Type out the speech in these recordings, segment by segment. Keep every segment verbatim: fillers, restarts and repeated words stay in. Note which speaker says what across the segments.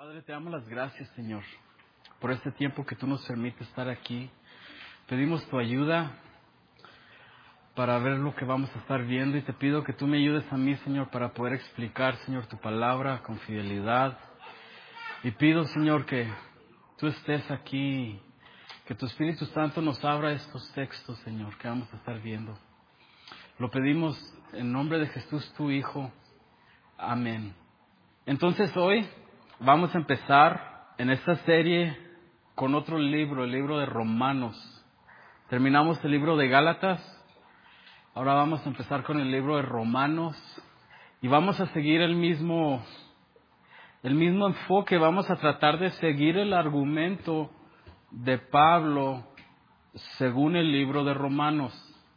Speaker 1: Padre, te damos las gracias, Señor, por este tiempo que tú nos permites estar aquí. Pedimos tu ayuda para ver lo que vamos a estar viendo y te pido que tú me ayudes a mí, Señor, para poder explicar, Señor, tu palabra con fidelidad. Y pido, Señor, que tú estés aquí, que tu Espíritu Santo nos abra estos textos, Señor, que vamos a estar viendo. Lo pedimos en nombre de Jesús, tu Hijo. Amén. Entonces hoy vamos a empezar en esta serie con otro libro, el libro de Romanos. Terminamos el libro de Gálatas, ahora vamos a empezar con el libro de Romanos y vamos a seguir el mismo, el mismo enfoque. Vamos a tratar de seguir el argumento de Pablo según el libro de Romanos.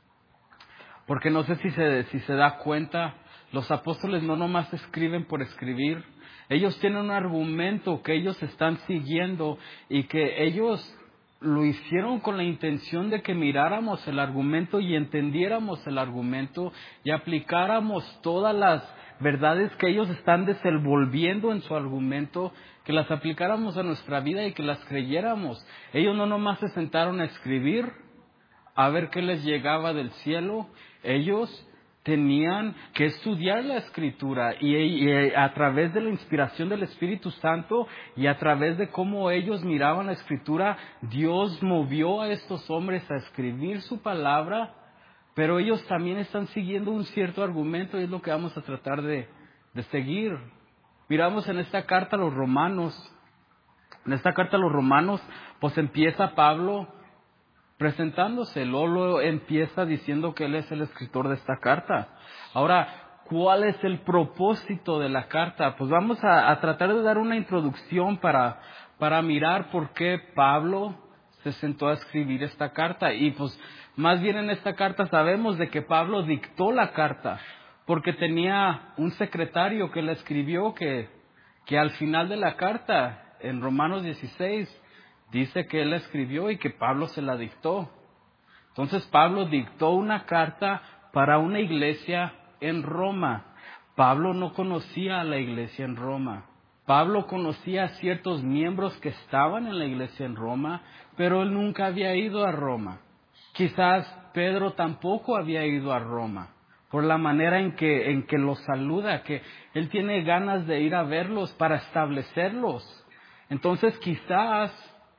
Speaker 1: Porque no sé si se, si se da cuenta, los apóstoles no nomás escriben por escribir. Ellos tienen un argumento que ellos están siguiendo y que ellos lo hicieron con la intención de que miráramos el argumento y entendiéramos el argumento y aplicáramos todas las verdades que ellos están desenvolviendo en su argumento, que las aplicáramos a nuestra vida y que las creyéramos. Ellos no nomás se sentaron a escribir a ver qué les llegaba del cielo. Ellos tenían que estudiar la Escritura y, y a través de la inspiración del Espíritu Santo y a través de cómo ellos miraban la Escritura, Dios movió a estos hombres a escribir su palabra, pero ellos también están siguiendo un cierto argumento y es lo que vamos a tratar de, de seguir. Miramos en esta carta a los romanos, en esta carta a los romanos, pues empieza Pablo presentándose. Lolo empieza diciendo que él es el escritor de esta carta. Ahora, ¿cuál es el propósito de la carta? Pues vamos a, a tratar de dar una introducción para, para mirar por qué Pablo se sentó a escribir esta carta. Y pues más bien en esta carta sabemos de que Pablo dictó la carta, porque tenía un secretario que la escribió, que, que al final de la carta, en Romanos dieciséis, dice que él la escribió y que Pablo se la dictó. Entonces Pablo dictó una carta para una iglesia en Roma. Pablo no conocía a la iglesia en Roma. Pablo conocía a ciertos miembros que estaban en la iglesia en Roma, pero él nunca había ido a Roma. Quizás Pedro tampoco había ido a Roma, por la manera en que, en que los saluda, que él tiene ganas de ir a verlos para establecerlos. Entonces quizás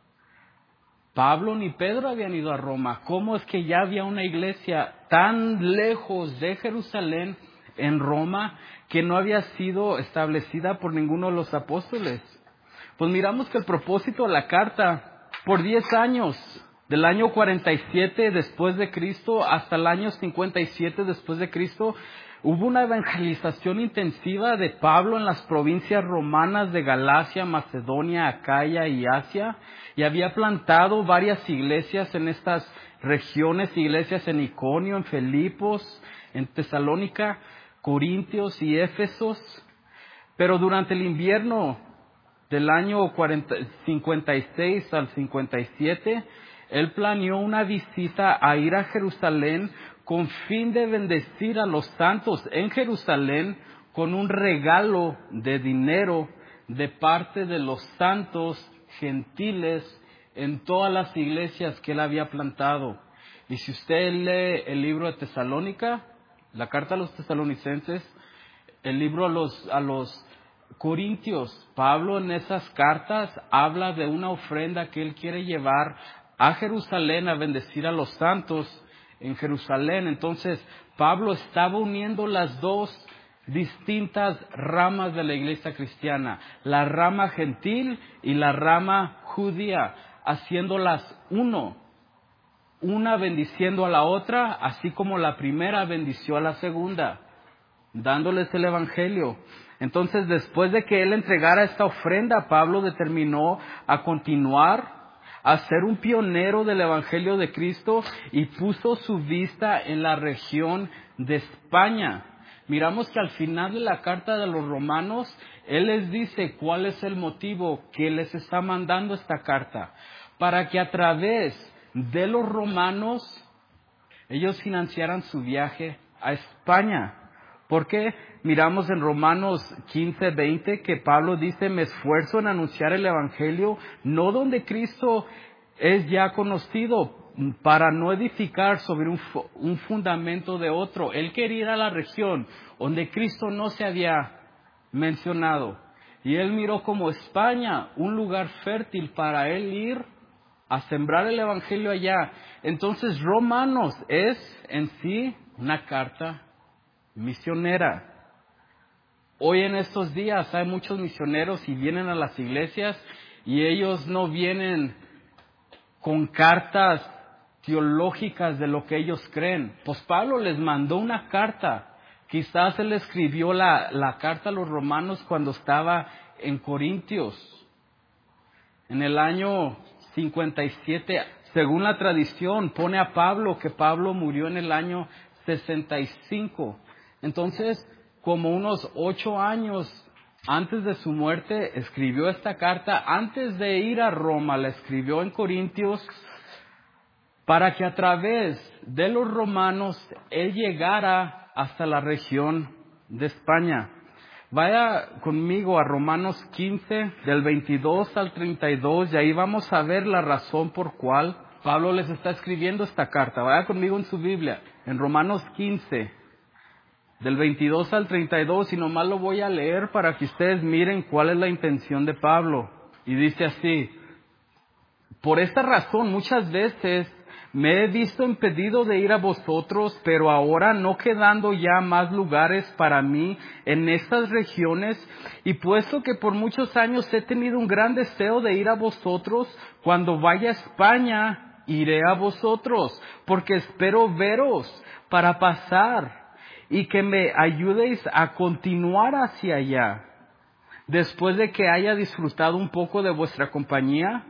Speaker 1: Pablo ni Pedro habían ido a Roma. ¿Cómo es que ya había una iglesia tan lejos de Jerusalén en Roma que no había sido establecida por ninguno de los apóstoles? Pues miramos que el propósito de la carta, por diez años, del año cuarenta y siete después de Cristo hasta el año cincuenta y siete después de Cristo, hubo una evangelización intensiva de Pablo en las provincias romanas de Galacia, Macedonia, Acaya y Asia, y había plantado varias iglesias en estas regiones, iglesias en Iconio, en Filipos, en Tesalónica, Corintios y Éfesos. Pero durante el invierno del año cuarenta, cincuenta y seis al cincuenta y siete, él planeó una visita a ir a Jerusalén con fin de bendecir a los santos en Jerusalén con un regalo de dinero de parte de los santos gentiles en todas las iglesias que él había plantado. Y si usted lee el libro de Tesalónica, la carta a los tesalonicenses, el libro a los, a los Corintios, Pablo en esas cartas habla de una ofrenda que él quiere llevar a Jerusalén a bendecir a los santos en Jerusalén. Entonces Pablo estaba uniendo las dos distintas ramas de la iglesia cristiana, la rama gentil y la rama judía, haciéndolas uno, una bendiciendo a la otra, así como la primera bendició a la segunda, dándoles el evangelio. Entonces, después de que él entregara esta ofrenda, Pablo determinó a continuar a ser un pionero del Evangelio de Cristo y puso su vista en la región de España. Miramos que al final de la carta de los romanos, él les dice cuál es el motivo que les está mandando esta carta. Para que a través de los romanos, ellos financiaran su viaje a España. Porque miramos en Romanos quince, veinte que Pablo dice, me esfuerzo en anunciar el Evangelio, no donde Cristo es ya conocido, para no edificar sobre un, un fundamento de otro. Él quería ir a la región donde Cristo no se había mencionado. Y él miró como España un lugar fértil para él ir a sembrar el Evangelio allá. Entonces Romanos es en sí una carta misionera. Hoy en estos días hay muchos misioneros y vienen a las iglesias y ellos no vienen con cartas teológicas de lo que ellos creen. Pues Pablo les mandó una carta. Quizás él escribió la, la carta a los romanos cuando estaba en Corintios. En el año cincuenta y siete, según la tradición, pone a Pablo que Pablo murió en el año sesenta y cinco. Entonces, como unos ocho años antes de su muerte, escribió esta carta. Antes de ir a Roma, la escribió en Corintios, para que a través de los romanos, él llegara hasta la región de España. Vaya conmigo a Romanos quince, del veintidós al treinta y dos, y ahí vamos a ver la razón por cual Pablo les está escribiendo esta carta. Vaya conmigo en su Biblia, en Romanos quince, del veintidós al treinta y dos, y nomás lo voy a leer para que ustedes miren cuál es la intención de Pablo. Y dice así: por esta razón muchas veces me he visto impedido de ir a vosotros, pero ahora no quedando ya más lugares para mí en estas regiones, y puesto que por muchos años he tenido un gran deseo de ir a vosotros, cuando vaya a España iré a vosotros, porque espero veros para pasar y que me ayudéis a continuar hacia allá, después de que haya disfrutado un poco de vuestra compañía.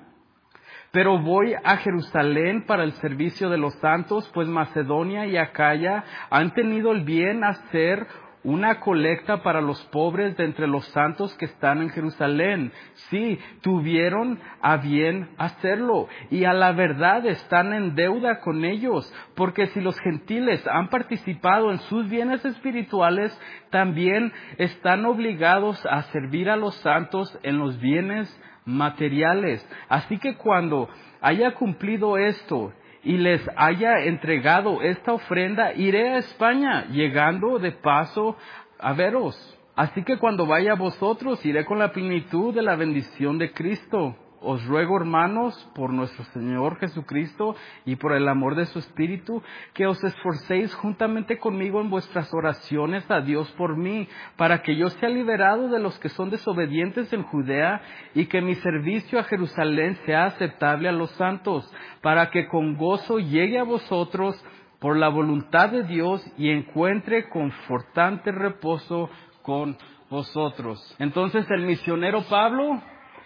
Speaker 1: Pero voy a Jerusalén para el servicio de los santos, pues Macedonia y Acaya han tenido el bien hacer una colecta para los pobres de entre los santos que están en Jerusalén. Sí, tuvieron a bien hacerlo, y a la verdad están en deuda con ellos, porque si los gentiles han participado en sus bienes espirituales, también están obligados a servir a los santos en los bienes materiales. Así que cuando haya cumplido esto y les haya entregado esta ofrenda, iré a España, llegando de paso a veros. Así que cuando vaya a vosotros, iré con la plenitud de la bendición de Cristo. Os ruego, hermanos, por nuestro Señor Jesucristo y por el amor de su Espíritu, que os esforcéis juntamente conmigo en vuestras oraciones a Dios por mí, para que yo sea liberado de los que son desobedientes en Judea, y que mi servicio a Jerusalén sea aceptable a los santos, para que con gozo llegue a vosotros por la voluntad de Dios y encuentre confortante reposo con vosotros. Entonces el misionero Pablo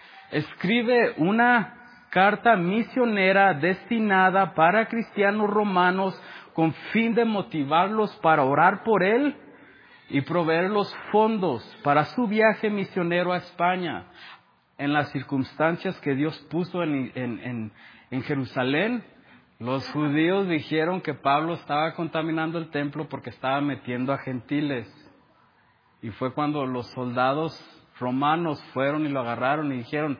Speaker 1: escribe una carta misionera destinada para cristianos romanos con fin de motivarlos para orar por él y proveer los fondos para su viaje misionero a España. En las circunstancias que Dios puso en, en, en, en Jerusalén, los judíos dijeron que Pablo estaba contaminando el templo porque estaba metiendo a gentiles. Y fue cuando los soldados romanos fueron y lo agarraron y dijeron: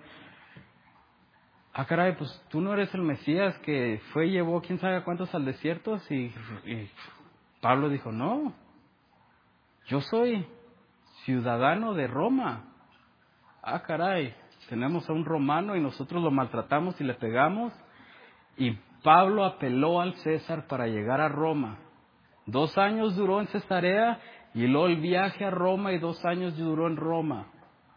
Speaker 1: ah, caray, pues tú no eres el Mesías que fue y llevó quién sabe cuántos al desierto. Y, y Pablo dijo: no, yo soy ciudadano de Roma. Ah, caray, tenemos a un romano y nosotros lo maltratamos y le pegamos. Y Pablo apeló al César para llegar a Roma. Dos años duró en Cesarea, y luego el viaje a Roma, y dos años duró en Roma.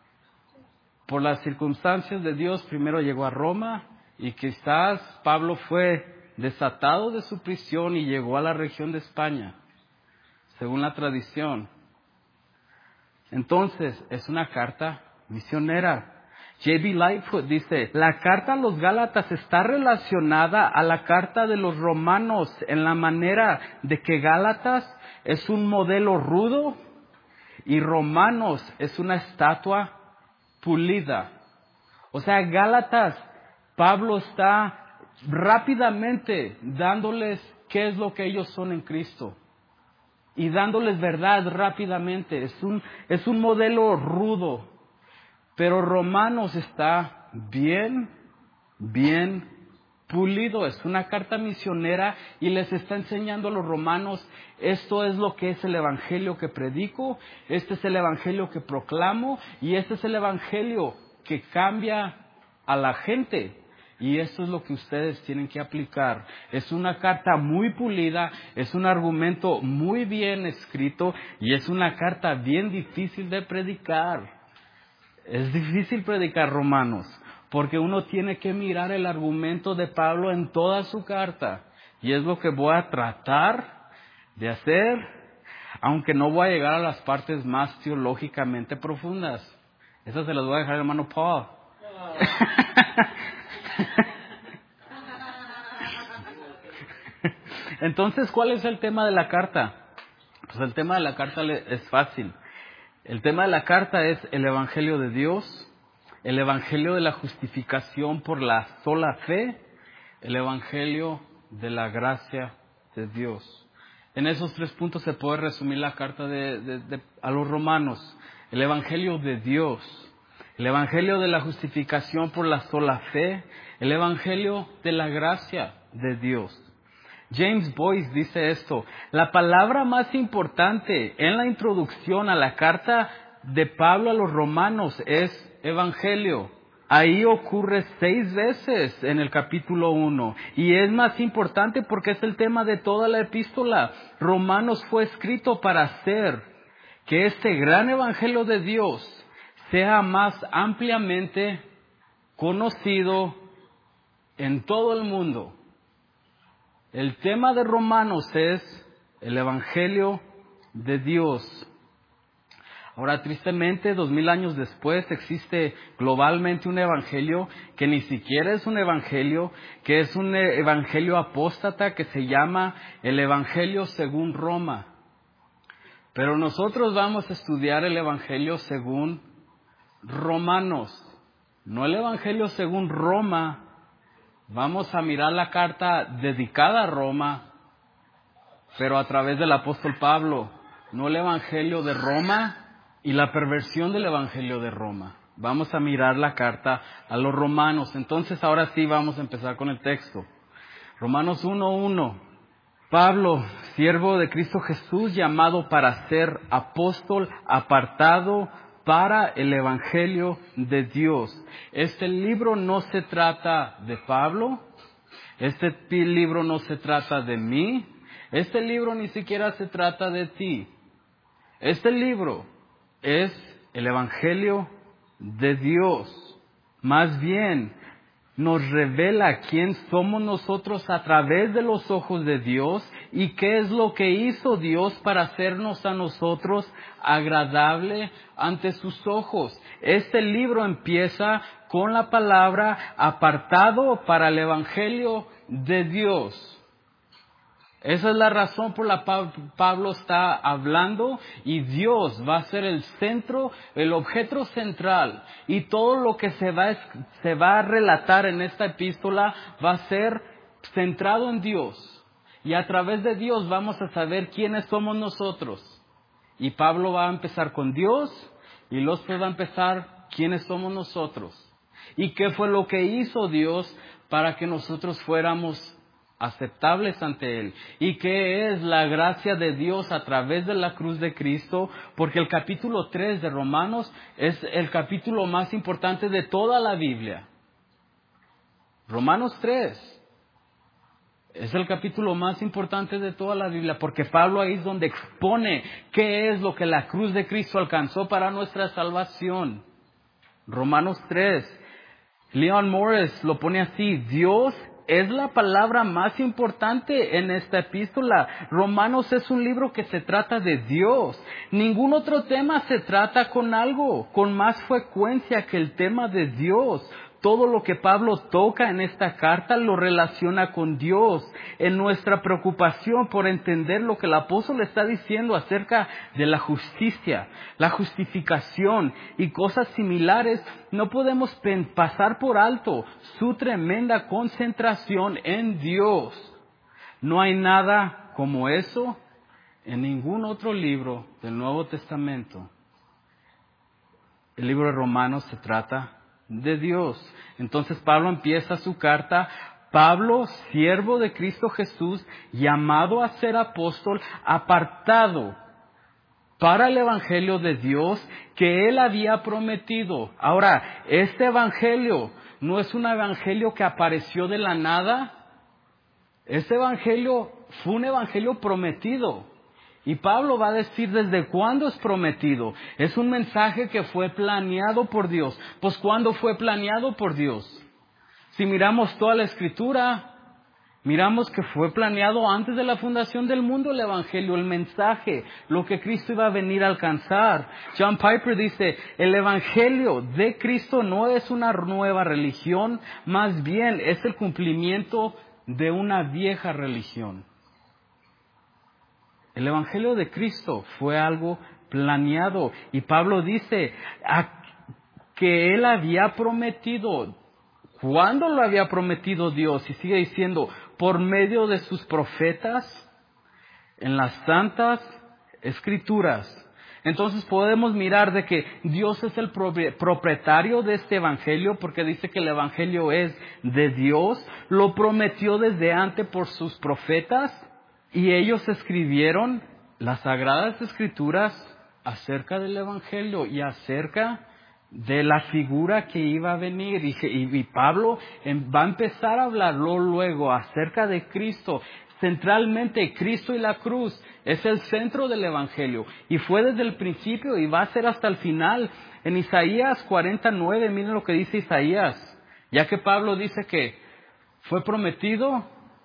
Speaker 1: Por las circunstancias de Dios, primero llegó a Roma, y quizás Pablo fue desatado de su prisión y llegó a la región de España, según la tradición. Entonces, es una carta misionera. J B Lightfoot dice: la carta a los Gálatas está relacionada a la carta de los romanos en la manera de que Gálatas es un modelo rudo y Romanos es una estatua pulida. O sea, Gálatas, Pablo está rápidamente dándoles qué es lo que ellos son en Cristo. y dándoles verdad rápidamente. Es un, es un modelo rudo. Pero Romanos está bien, bien pulido. Es una carta misionera y les está enseñando a los romanos, esto es lo que es el evangelio que predico, este es el evangelio que proclamo y este es el evangelio que cambia a la gente. Y esto es lo que ustedes tienen que aplicar. Es una carta muy pulida, es un argumento muy bien escrito y es una carta bien difícil de predicar. Es difícil predicar Romanos, porque uno tiene que mirar el argumento de Pablo en toda su carta. Y es lo que voy a tratar de hacer, aunque no voy a llegar a las partes más teológicamente profundas. Esas se las voy a dejar al hermano Paul. Entonces, ¿cuál es el tema de la carta? Pues el tema de la carta es fácil. El tema de la carta es el Evangelio de Dios, el Evangelio de la justificación por la sola fe, el Evangelio de la gracia de Dios. En esos tres puntos se puede resumir la carta de, de, de, a los romanos. El Evangelio de Dios, el Evangelio de la justificación por la sola fe, el Evangelio de la gracia de Dios. James Boyce dice esto: la palabra más importante en la introducción a la carta de Pablo a los romanos es evangelio. Ahí ocurre seis veces en el capítulo uno y es más importante porque es el tema de toda la epístola. Romanos fue escrito para hacer que este gran evangelio de Dios sea más ampliamente conocido en todo el mundo. El tema de Romanos es el Evangelio de Dios. Ahora, tristemente, dos mil años después, existe globalmente un evangelio que ni siquiera es un evangelio, que es un evangelio apóstata que se llama el Evangelio según Roma. Pero nosotros vamos a estudiar el Evangelio según Romanos, no el Evangelio según Roma. Vamos a mirar la carta dedicada a Roma, pero a través del apóstol Pablo, no el Evangelio de Roma y la perversión del Evangelio de Roma. Vamos a mirar la carta a los romanos. Entonces, ahora sí vamos a empezar con el texto. Romanos uno uno. Pablo, siervo de Cristo Jesús, llamado para ser apóstol, apartado para el Evangelio de Dios. Este libro no se trata de Pablo, este libro no se trata de mí, este libro ni siquiera se trata de ti. Este libro es el Evangelio de Dios. Más bien, nos revela quién somos nosotros a través de los ojos de Dios y qué es lo que hizo Dios para hacernos a nosotros agradable ante sus ojos. Este libro empieza con la palabra apartado para el Evangelio de Dios. Esa es la razón por la que Pablo está hablando y Dios va a ser el centro, el objeto central y todo lo que se va, se va a relatar en esta epístola va a ser centrado en Dios y a través de Dios vamos a saber quiénes somos nosotros. Y Pablo va a empezar con Dios y luego va a empezar quiénes somos nosotros y qué fue lo que hizo Dios para que nosotros fuéramos aceptables ante Él. ¿Y qué es la gracia de Dios a través de la cruz de Cristo? Porque el capítulo tres de Romanos es el capítulo más importante de toda la Biblia. Romanos tres es el capítulo más importante de toda la Biblia, porque Pablo ahí es donde expone qué es lo que la cruz de Cristo alcanzó para nuestra salvación. Romanos tres. Leon Morris lo pone así: Dios es la palabra más importante en esta epístola. Romanos es un libro que se trata de Dios. Ningún otro tema se trata con algo, con más frecuencia que el tema de Dios. Todo lo que Pablo toca en esta carta lo relaciona con Dios. En nuestra preocupación por entender lo que el apóstol está diciendo acerca de la justicia, la justificación y cosas similares, no podemos pasar por alto su tremenda concentración en Dios. No hay nada como eso en ningún otro libro del Nuevo Testamento, el libro de Romanos, se trata de Dios. Entonces Pablo empieza su carta: Pablo, siervo de Cristo Jesús, llamado a ser apóstol, apartado para el evangelio de Dios que él había prometido. Ahora, este evangelio no es un evangelio que apareció de la nada. Este evangelio fue un evangelio prometido. Y Pablo va a decir desde cuándo es prometido. Es un mensaje que fue planeado por Dios. Pues ¿cuándo fue planeado por Dios? Si miramos toda la Escritura, miramos que fue planeado antes de la fundación del mundo el evangelio, el mensaje, lo que Cristo iba a venir a alcanzar. John Piper dice: el evangelio de Cristo no es una nueva religión, más bien es el cumplimiento de una vieja religión. El evangelio de Cristo fue algo planeado. Y Pablo dice que él había prometido. ¿Cuándo lo había prometido Dios? Y sigue diciendo: por medio de sus profetas en las santas escrituras. Entonces podemos mirar de que Dios es el propietario de este evangelio, porque dice que el evangelio es de Dios. Lo prometió desde antes por sus profetas, y ellos escribieron las sagradas escrituras acerca del evangelio y acerca de la figura que iba a venir. Y, y, y Pablo va a empezar a hablarlo luego acerca de Cristo. Centralmente, Cristo y la cruz es el centro del evangelio. Y fue desde el principio y va a ser hasta el final. En Isaías cuarenta y nueve, miren lo que dice Isaías. Ya que Pablo dice que fue prometido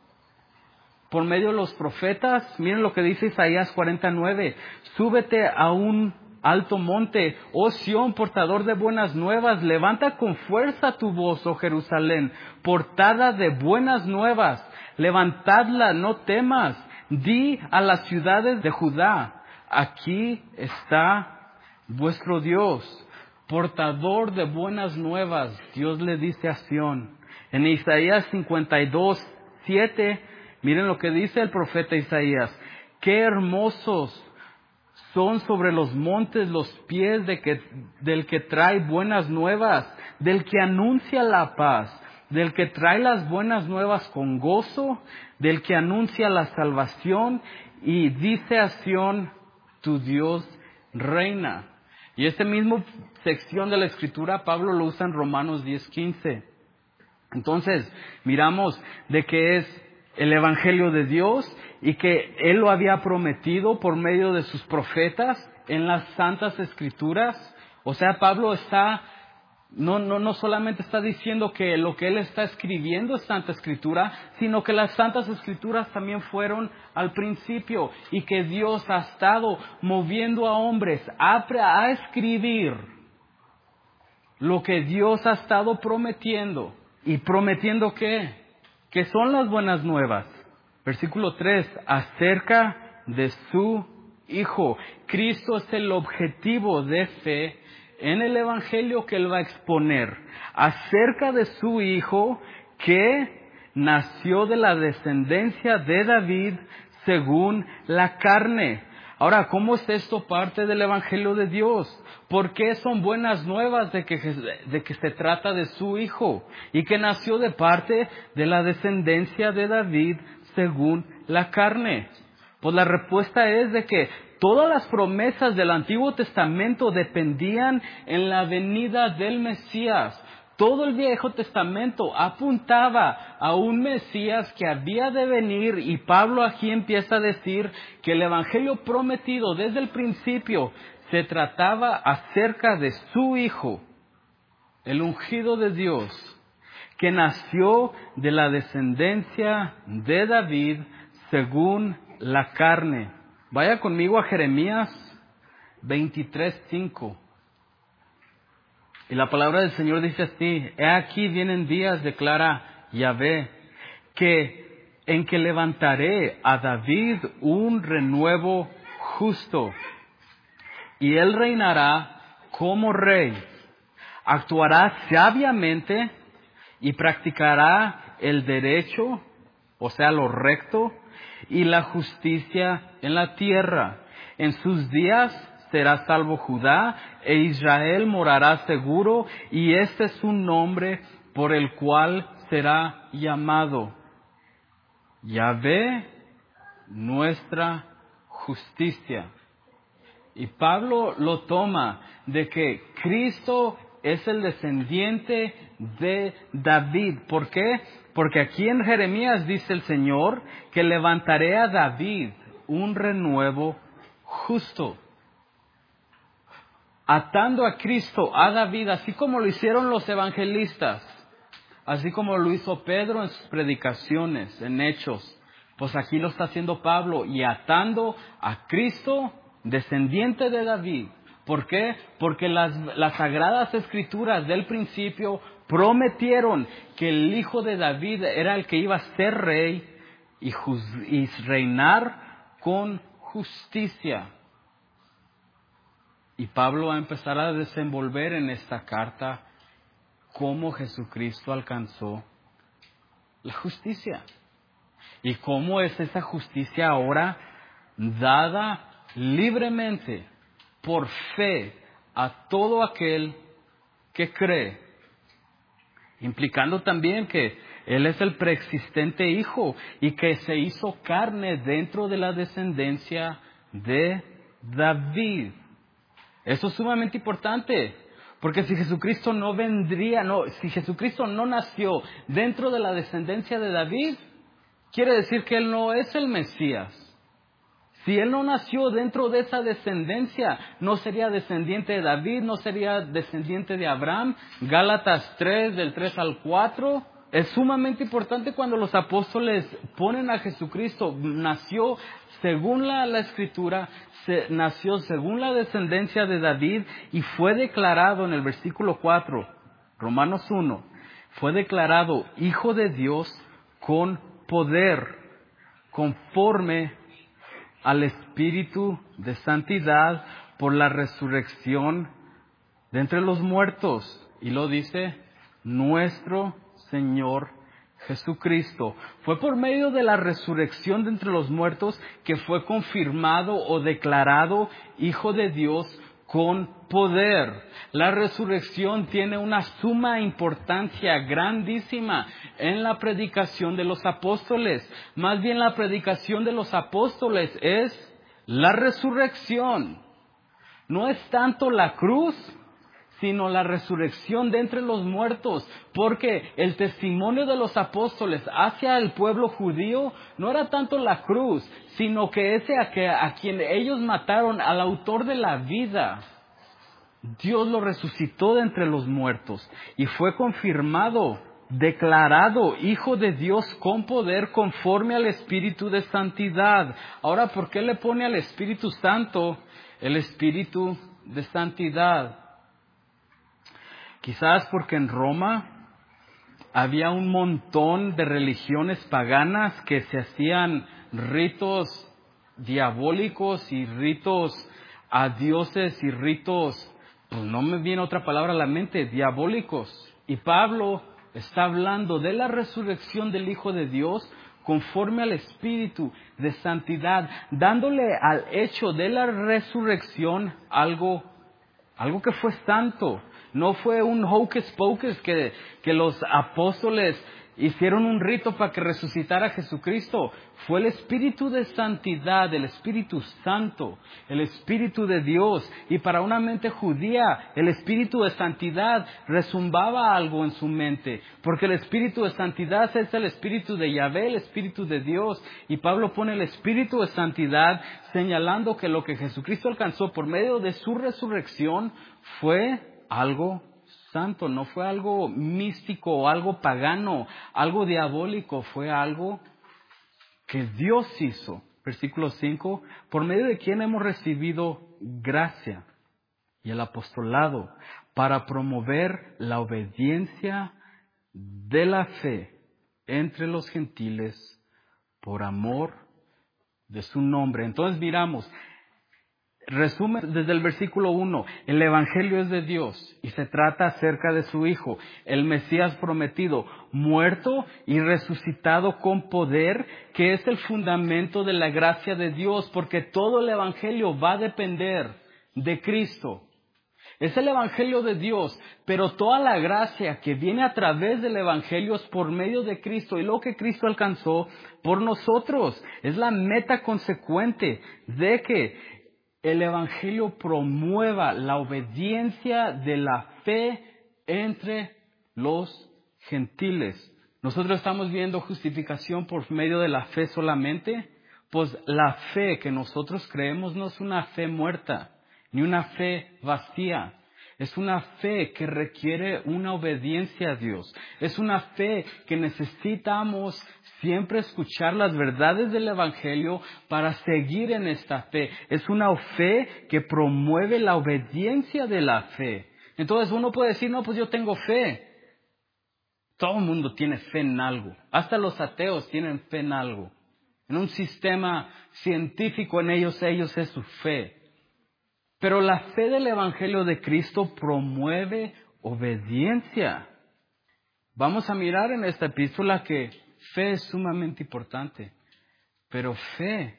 Speaker 1: por medio de los profetas, miren lo que dice Isaías cuarenta y nueve. Súbete a un alto monte, oh Sión, portador de buenas nuevas. Levanta con fuerza tu voz, oh Jerusalén, portada de buenas nuevas. Levantadla, no temas. Di a las ciudades de Judá: aquí está vuestro Dios, portador de buenas nuevas. Dios le dice a Sión. En Isaías cincuenta y dos, siete, miren lo que dice el profeta Isaías: qué hermosos son sobre los montes los pies de que, del que trae buenas nuevas, del que anuncia la paz, del que trae las buenas nuevas con gozo, del que anuncia la salvación, y dice a Sión: tu Dios reina. Y esta misma sección de la Escritura Pablo lo usa en Romanos diez, quince. Entonces, miramos de que es el evangelio de Dios y que Él lo había prometido por medio de sus profetas en las santas escrituras. O sea, Pablo está, no, no, no solamente está diciendo que lo que él está escribiendo es santa escritura, sino que las santas escrituras también fueron al principio y que Dios ha estado moviendo a hombres a, a escribir lo que Dios ha estado prometiendo. ¿Y prometiendo qué? Que son las buenas nuevas. Versículo tres, acerca de su Hijo. Cristo es el objetivo de fe en el evangelio que Él va a exponer. Acerca de su Hijo, que nació de la descendencia de David según la carne. Ahora, ¿cómo es esto parte del evangelio de Dios? ¿Por qué son buenas nuevas de que, de que se trata de su Hijo y que nació de parte de la descendencia de David según la carne? Pues la respuesta es de que todas las promesas del Antiguo Testamento dependían en la venida del Mesías. Todo el Viejo Testamento apuntaba a un Mesías que había de venir, y Pablo aquí empieza a decir que el evangelio prometido desde el principio se trataba acerca de su Hijo, el ungido de Dios, que nació de la descendencia de David según la carne. Vaya conmigo a Jeremías veintitrés, cinco. Y la palabra del Señor dice así: he aquí vienen días, declara Yahvé, que en que levantaré a David un renuevo justo, y él reinará como rey, actuará sabiamente y practicará el derecho, o sea, lo recto, y la justicia en la tierra. En sus días será salvo Judá, e Israel morará seguro, y este es un nombre por el cual será llamado Yahvé, nuestra justicia. Y Pablo lo toma de que Cristo es el descendiente de David. ¿Por qué? Porque aquí en Jeremías dice el Señor que levantaré a David un renuevo justo. Atando a Cristo, a David, así como lo hicieron los evangelistas, así como lo hizo Pedro en sus predicaciones, en Hechos. Pues aquí lo está haciendo Pablo, y atando a Cristo, descendiente de David. ¿Por qué? Porque las, las sagradas escrituras del principio prometieron que el hijo de David era el que iba a ser rey y, juz- y reinar con justicia. Y Pablo va a empezar a desenvolver en esta carta cómo Jesucristo alcanzó la justicia. Y cómo es esa justicia ahora dada libremente, por fe, a todo aquel que cree. Implicando también que Él es el preexistente Hijo y que se hizo carne dentro de la descendencia de David. Eso es sumamente importante. Porque si Jesucristo no vendría, no, si Jesucristo no nació dentro de la descendencia de David, quiere decir que Él no es el Mesías. Si Él no nació dentro de esa descendencia, no sería descendiente de David, no sería descendiente de Abraham. Gálatas tres, del tres al cuatro. Es sumamente importante cuando los apóstoles ponen a Jesucristo. Nació según la, la Escritura, se, nació según la descendencia de David y fue declarado en el versículo cuatro, Romanos uno, fue declarado Hijo de Dios con poder, conforme al Espíritu de santidad por la resurrección de entre los muertos. Y lo dice nuestro Señor Jesucristo. Fue por medio de la resurrección de entre los muertos que fue confirmado o declarado Hijo de Dios con poder. La resurrección tiene una suma importancia grandísima en la predicación de los apóstoles. Más bien la predicación de los apóstoles es la resurrección. No es tanto la cruz, sino la resurrección de entre los muertos, porque el testimonio de los apóstoles hacia el pueblo judío no era tanto la cruz, sino que ese a, que, a quien ellos mataron, al autor de la vida, Dios lo resucitó de entre los muertos y fue confirmado, declarado Hijo de Dios con poder conforme al Espíritu de santidad. Ahora, ¿por qué le pone al Espíritu Santo el Espíritu de santidad? Quizás porque en Roma había un montón de religiones paganas que se hacían ritos diabólicos y ritos a dioses y ritos, pues no me viene otra palabra a la mente, diabólicos. Y Pablo está hablando de la resurrección del Hijo de Dios conforme al Espíritu de santidad, dándole al hecho de la resurrección algo, algo que fue santo. No fue un hocus pocus que, que los apóstoles hicieron un rito para que resucitara Jesucristo. Fue el Espíritu de santidad, el Espíritu Santo, el Espíritu de Dios. Y para una mente judía, el Espíritu de santidad resumbaba algo en su mente. Porque el Espíritu de santidad es el Espíritu de Yahvé, el Espíritu de Dios. Y Pablo pone el Espíritu de santidad señalando que lo que Jesucristo alcanzó por medio de su resurrección fue algo santo, no fue algo místico o algo pagano, algo diabólico, fue algo que Dios hizo. Versículo cinco, por medio de quien hemos recibido gracia y el apostolado para promover la obediencia de la fe entre los gentiles por amor de su nombre. Entonces miramos, Resumen desde el versículo uno, el Evangelio es de Dios y se trata acerca de su Hijo, el Mesías prometido, muerto y resucitado con poder, que es el fundamento de la gracia de Dios, porque todo el Evangelio va a depender de Cristo. Es el Evangelio de Dios, pero toda la gracia que viene a través del Evangelio es por medio de Cristo y lo que Cristo alcanzó por nosotros. Es la meta consecuente de que el Evangelio promueva la obediencia de la fe entre los gentiles. Nosotros estamos viendo justificación por medio de la fe solamente, pues la fe que nosotros creemos no es una fe muerta, ni una fe vacía. Es una fe que requiere una obediencia a Dios. Es una fe que necesitamos siempre escuchar las verdades del Evangelio para seguir en esta fe. Es una fe que promueve la obediencia de la fe. Entonces uno puede decir, no, pues yo tengo fe. Todo el mundo tiene fe en algo. Hasta los ateos tienen fe en algo. En un sistema científico en ellos, ellos es su fe. Pero la fe del Evangelio de Cristo promueve obediencia. Vamos a mirar en esta epístola que fe es sumamente importante. Pero fe,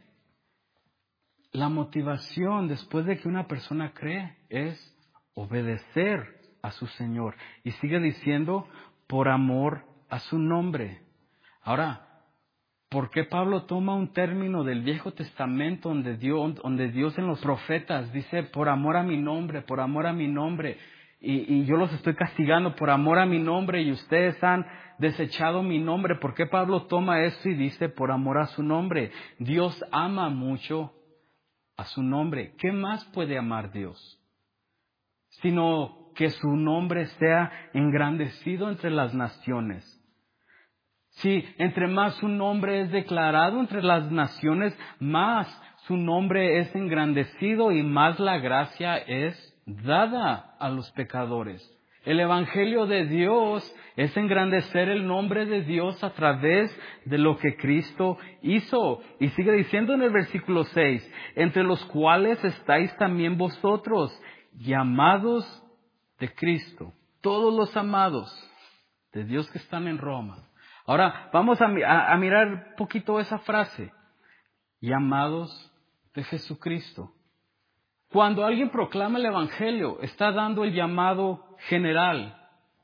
Speaker 1: la motivación después de que una persona cree es obedecer a su Señor. Y sigue diciendo, por amor a su nombre. Ahora, ¿por qué Pablo toma un término del Viejo Testamento donde Dios, donde Dios en los profetas dice, por amor a mi nombre, por amor a mi nombre, y, y yo los estoy castigando por amor a mi nombre y ustedes han desechado mi nombre? ¿Por qué Pablo toma esto y dice, por amor a su nombre? Dios ama mucho a su nombre. ¿Qué más puede amar Dios? Sino que su nombre sea engrandecido entre las naciones. Si entre más su nombre es declarado entre las naciones, más su nombre es engrandecido y más la gracia es dada a los pecadores. El Evangelio de Dios es engrandecer el nombre de Dios a través de lo que Cristo hizo. Y sigue diciendo en el versículo seis, entre los cuales estáis también vosotros, llamados de Cristo. Todos los amados de Dios que están en Roma. Ahora, vamos a, a, a mirar un poquito esa frase. Llamados de Jesucristo. Cuando alguien proclama el Evangelio, está dando el llamado general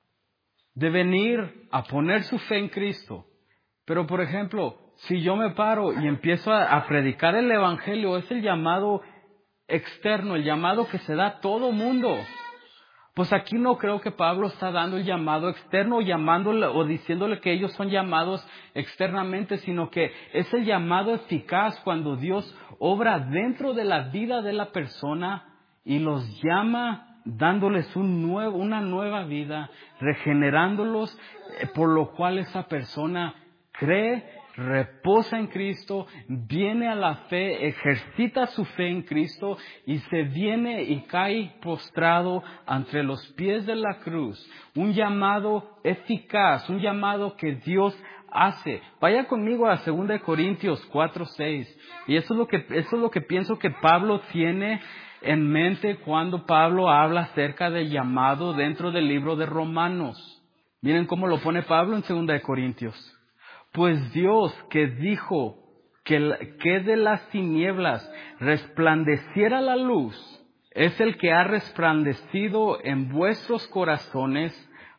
Speaker 1: de venir a poner su fe en Cristo. Pero, por ejemplo, si yo me paro y empiezo a, a predicar el Evangelio, es el llamado externo, el llamado que se da a todo mundo. Pues aquí no creo que Pablo está dando el llamado externo, llamándole o diciéndole que ellos son llamados externamente, sino que es el llamado eficaz cuando Dios obra dentro de la vida de la persona y los llama dándoles un nuevo, una nueva vida, regenerándolos, por lo cual esa persona cree, reposa en Cristo, viene a la fe, ejercita su fe en Cristo y se viene y cae postrado ante los pies de la cruz. Un llamado eficaz, un llamado que Dios hace. Vaya conmigo a segunda de Corintios cuatro seis. Y eso es lo que, eso es lo que pienso que Pablo tiene en mente cuando Pablo habla acerca del llamado dentro del libro de Romanos. Miren cómo lo pone Pablo en segunda de Corintios. Pues Dios que dijo que, que de las tinieblas resplandeciera la luz, es el que ha resplandecido en vuestros corazones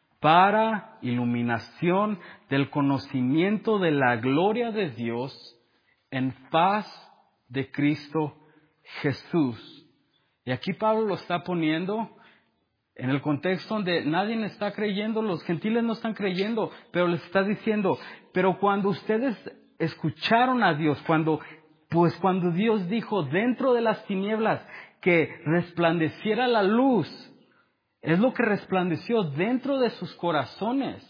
Speaker 1: para iluminación del conocimiento de la gloria de Dios en faz de Cristo Jesús. Y aquí Pablo lo está poniendo en el contexto donde nadie está creyendo, los gentiles no están creyendo, pero les está diciendo, pero cuando ustedes escucharon a Dios, cuando, pues cuando Dios dijo dentro de las tinieblas que resplandeciera la luz, es lo que resplandeció dentro de sus corazones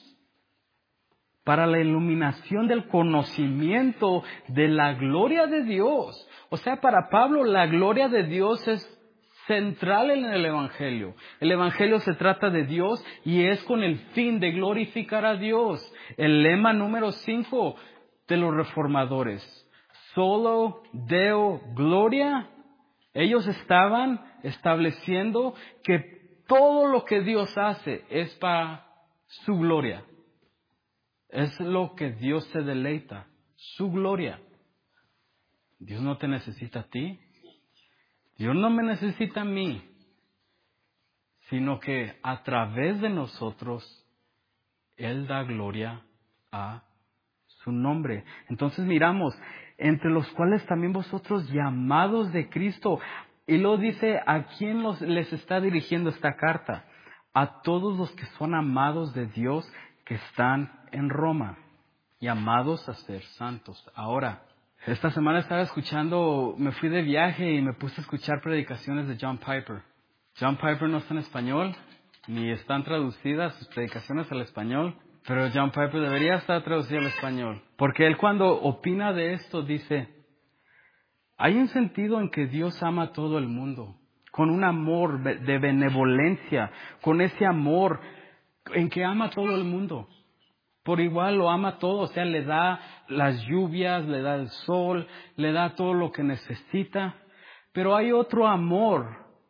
Speaker 1: para la iluminación del conocimiento de la gloria de Dios. O sea, para Pablo la gloria de Dios es central en el Evangelio. El Evangelio se trata de Dios y es con el fin de glorificar a Dios. El lema número cinco de los reformadores. Solo Deo Gloria Ellos estaban estableciendo que todo lo que Dios hace es para su gloria. Es lo que Dios se deleita, su gloria. Dios no te necesita a ti. Dios no me necesita a mí. Sino que a través de nosotros, Él da gloria a su nombre. Entonces miramos, entre los cuales también vosotros llamados de Cristo. Y luego dice, ¿a quién los, les está dirigiendo esta carta? A todos los que son amados de Dios, que están en Roma, llamados a ser santos. Ahora, esta semana estaba escuchando, me fui de viaje y me puse a escuchar predicaciones de John Piper. John Piper no está en español, ni están traducidas sus predicaciones al español, pero John Piper debería estar traducido al español. Porque él cuando opina de esto dice, hay un sentido en que Dios ama a todo el mundo, con un amor de benevolencia, con ese amor en que ama a todo el mundo. Por igual lo ama todo, o sea, le da las lluvias, le da el sol, le da todo lo que necesita. Pero hay otro amor,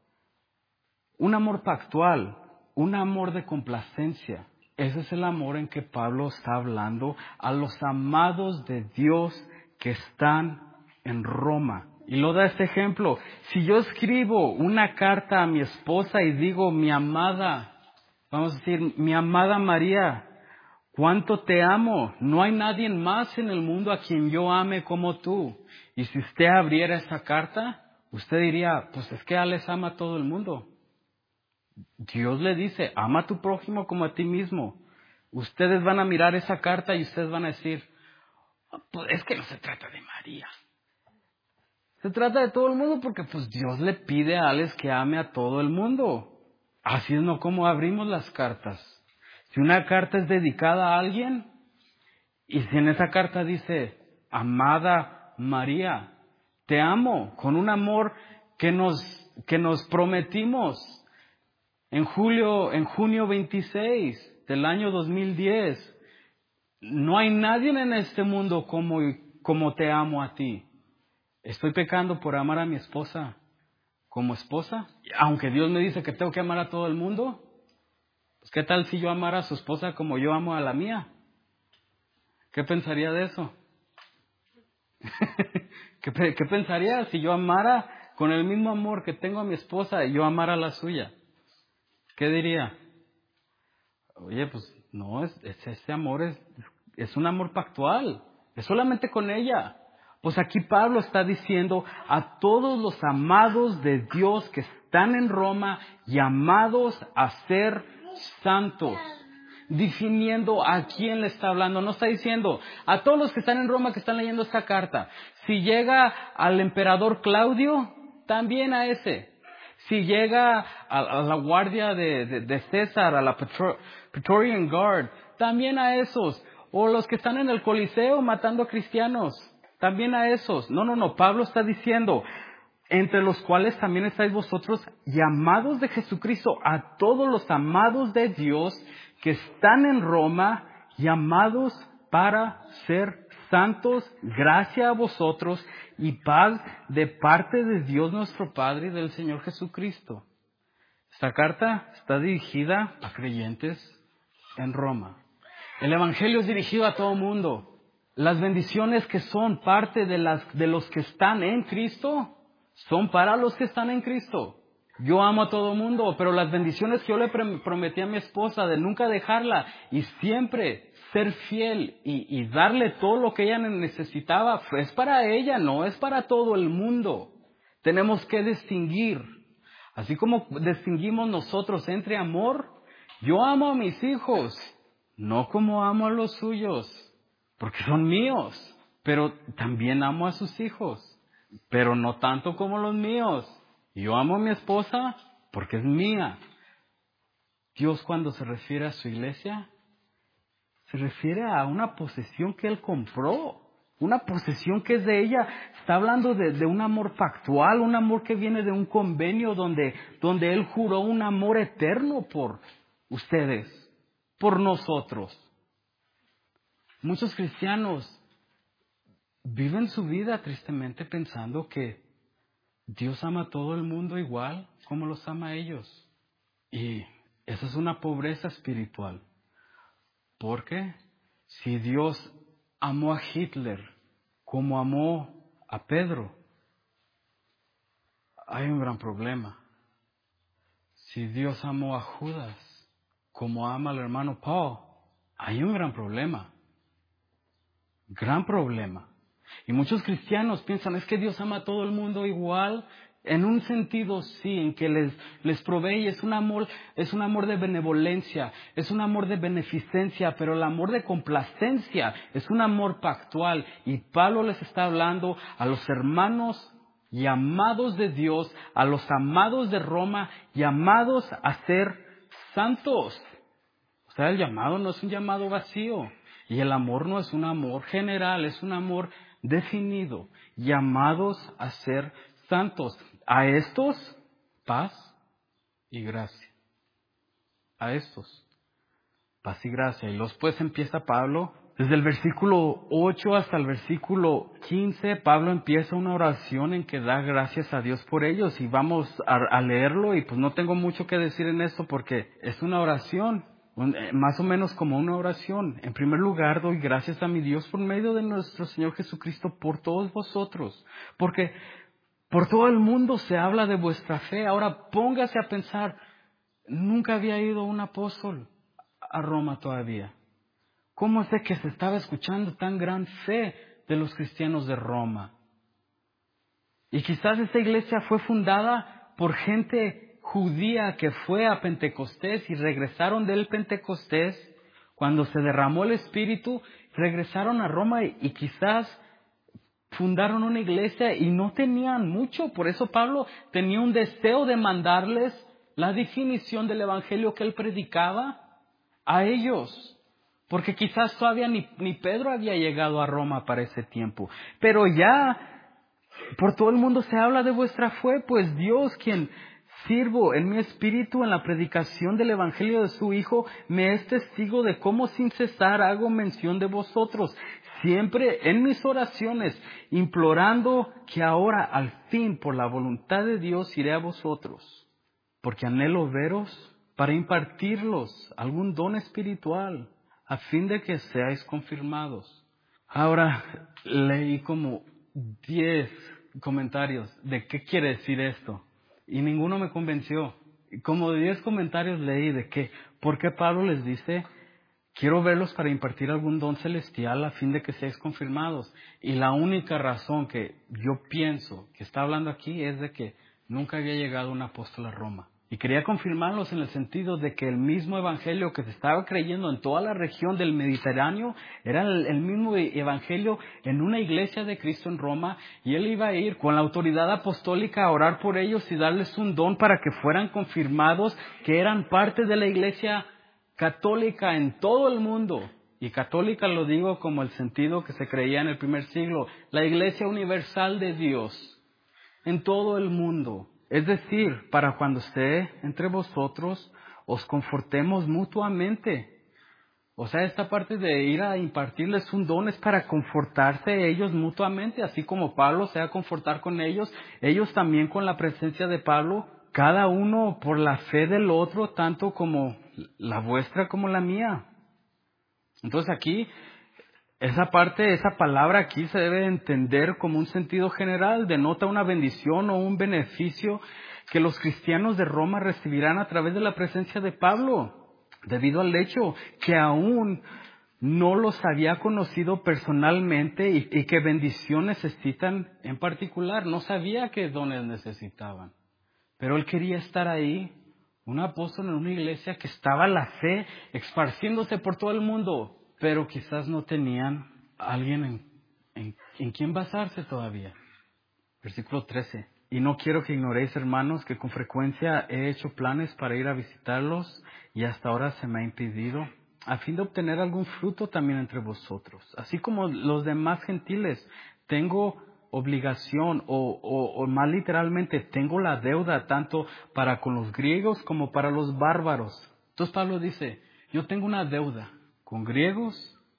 Speaker 1: un amor pactual, un amor de complacencia. Ese es el amor en que Pablo está hablando a los amados de Dios que están en Roma. Y lo da este ejemplo. Si yo escribo una carta a mi esposa y digo, mi amada, vamos a decir, mi amada María, cuánto te amo. No hay nadie más en el mundo a quien yo ame como tú. Y si usted abriera esa carta, usted diría, pues es que Alex ama a todo el mundo. Dios le dice, ama a tu prójimo como a ti mismo. Ustedes van a mirar esa carta y ustedes van a decir, pues es que no se trata de María. Se trata de todo el mundo porque pues Dios le pide a Alex que ame a todo el mundo. Así es no como abrimos las cartas. Si una carta es dedicada a alguien y si en esa carta dice, amada María, te amo con un amor que nos, que nos prometimos en julio, en junio veintiséis del año dos mil diez. No hay nadie en este mundo como, como te amo a ti. ¿Estoy pecando por amar a mi esposa como esposa? Aunque Dios me dice que tengo que amar a todo el mundo. Pues, ¿qué tal si yo amara a su esposa como yo amo a la mía? ¿Qué pensaría de eso? ¿Qué, ¿Qué pensaría si yo amara con el mismo amor que tengo a mi esposa y yo amara a la suya? ¿Qué diría? Oye, pues no, es, es, ese amor es, es un amor pactual. Es solamente con ella. Pues aquí Pablo está diciendo a todos los amados de Dios que están en Roma, llamados a ser santos. Definiendo a quién le está hablando. No está diciendo a todos los que están en Roma que están leyendo esta carta. Si llega al emperador Claudio, también a ese. Si llega a, a la guardia de, de, de César, a la Petro, Praetorian Guard, también a esos. O los que están en el Coliseo matando cristianos, también a esos. No, no, no. Pablo está diciendo, entre los cuales también estáis vosotros llamados de Jesucristo, a todos los amados de Dios que están en Roma, llamados para ser santos, gracia a vosotros y paz de parte de Dios nuestro Padre y del Señor Jesucristo. Esta carta está dirigida a creyentes en Roma. El Evangelio es dirigido a todo mundo. Las bendiciones que son parte de, las, de los que están en Cristo son para los que están en Cristo. Yo amo a todo mundo, pero las bendiciones que yo le prometí a mi esposa de nunca dejarla y siempre ser fiel y, y darle todo lo que ella necesitaba, es para ella, no es para todo el mundo. Tenemos que distinguir, así como distinguimos nosotros entre amor. Yo amo a mis hijos, no como amo a los suyos, porque son míos, pero también amo a sus hijos, pero no tanto como los míos. Yo amo a mi esposa porque es mía. Dios, cuando se refiere a su iglesia, se refiere a una posesión que Él compró, una posesión que es de ella. Está hablando de, de un amor pactual, un amor que viene de un convenio donde, donde Él juró un amor eterno por ustedes, por nosotros. Muchos cristianos viven su vida tristemente pensando que Dios ama a todo el mundo igual como los ama a ellos. Y esa es una pobreza espiritual. Porque si Dios amó a Hitler como amó a Pedro, hay un gran problema. Si Dios amó a Judas como ama al hermano Paul, hay un gran problema. Gran problema. Y muchos cristianos piensan, es que Dios ama a todo el mundo igual. En un sentido sí, en que les, les provee, es un amor, es un amor de benevolencia, es un amor de beneficencia, pero el amor de complacencia es un amor pactual. Y Pablo les está hablando a los hermanos llamados de Dios, a los amados de Roma, llamados a ser santos. O sea, el llamado no es un llamado vacío. Y el amor no es un amor general, es un amor definido. Llamados a ser santos. A estos, paz y gracia. A estos, paz y gracia. Y después empieza Pablo, desde el versículo ocho hasta el versículo quince, Pablo empieza una oración en que da gracias a Dios por ellos. Y vamos a, a leerlo, y pues no tengo mucho que decir en esto porque es una oración. Más o menos como una oración. En primer lugar, doy gracias a mi Dios por medio de nuestro Señor Jesucristo por todos vosotros, porque por todo el mundo se habla de vuestra fe. Ahora póngase a pensar, nunca había ido un apóstol a Roma todavía. ¿Cómo es de que se estaba escuchando tan gran fe de los cristianos de Roma? Y quizás esta iglesia fue fundada por gente judía que fue a Pentecostés y regresaron del Pentecostés. Cuando se derramó el Espíritu, regresaron a Roma y, y quizás fundaron una iglesia y no tenían mucho. Por eso Pablo tenía un deseo de mandarles la definición del Evangelio que él predicaba a ellos. Porque quizás todavía ni, ni Pedro había llegado a Roma para ese tiempo. Pero ya por todo el mundo se habla de vuestra fe, pues Dios, quien sirvo en mi espíritu en la predicación del Evangelio de su Hijo, me es testigo de cómo sin cesar hago mención de vosotros, siempre en mis oraciones, implorando que ahora al fin por la voluntad de Dios iré a vosotros, porque anhelo veros para impartirlos algún don espiritual, a fin de que seáis confirmados. Ahora leí como diez comentarios de qué quiere decir esto. Y ninguno me convenció. Como diez comentarios leí de que, ¿por qué Pablo les dice, quiero verlos para impartir algún don celestial a fin de que seáis confirmados? Y la única razón que yo pienso que está hablando aquí es de que nunca había llegado un apóstol a Roma. Y quería confirmarlos en el sentido de que el mismo evangelio que se estaba creyendo en toda la región del Mediterráneo era el, el mismo evangelio en una iglesia de Cristo en Roma, y él iba a ir con la autoridad apostólica a orar por ellos y darles un don para que fueran confirmados, que eran parte de la iglesia católica en todo el mundo. Y católica lo digo como el sentido que se creía en el primer siglo, la iglesia universal de Dios en todo el mundo. Es decir, para cuando esté entre vosotros, os confortemos mutuamente. O sea, esta parte de ir a impartirles un don es para confortarse ellos mutuamente, así como Pablo se va a confortar con ellos, ellos también con la presencia de Pablo, cada uno por la fe del otro, tanto como la vuestra como la mía. Entonces aquí, esa parte, esa palabra aquí se debe entender como un sentido general, denota una bendición o un beneficio que los cristianos de Roma recibirán a través de la presencia de Pablo, debido al hecho que aún no los había conocido personalmente y, y qué bendición necesitan en particular. No sabía qué dones necesitaban, pero él quería estar ahí, un apóstol en una iglesia que estaba la fe esparciéndose por todo el mundo, pero quizás no tenían a alguien en, en, en quien basarse todavía. Versículo trece. Y no quiero que ignoréis, hermanos, que con frecuencia he hecho planes para ir a visitarlos y hasta ahora se me ha impedido, a fin de obtener algún fruto también entre vosotros. Así como los demás gentiles, tengo obligación o, o, o más literalmente, tengo la deuda tanto para con los griegos como para los bárbaros. Entonces Pablo dice, yo tengo una deuda con griegos